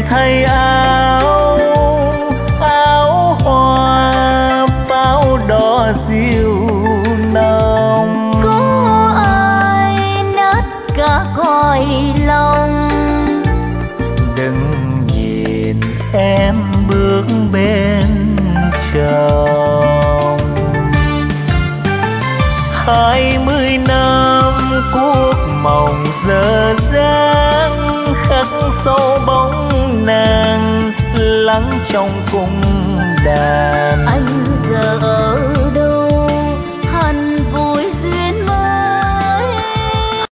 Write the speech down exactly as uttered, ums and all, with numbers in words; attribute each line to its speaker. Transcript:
Speaker 1: thay áo áo hoa pháo đỏ diêu nồng.
Speaker 2: Có ai nát cả cõi lòng,
Speaker 1: đừng nhìn em bước bên chồng. Hai mươi năm cuộc mộng giờ dáng khắc sâu bóng nàng lắng trong cùng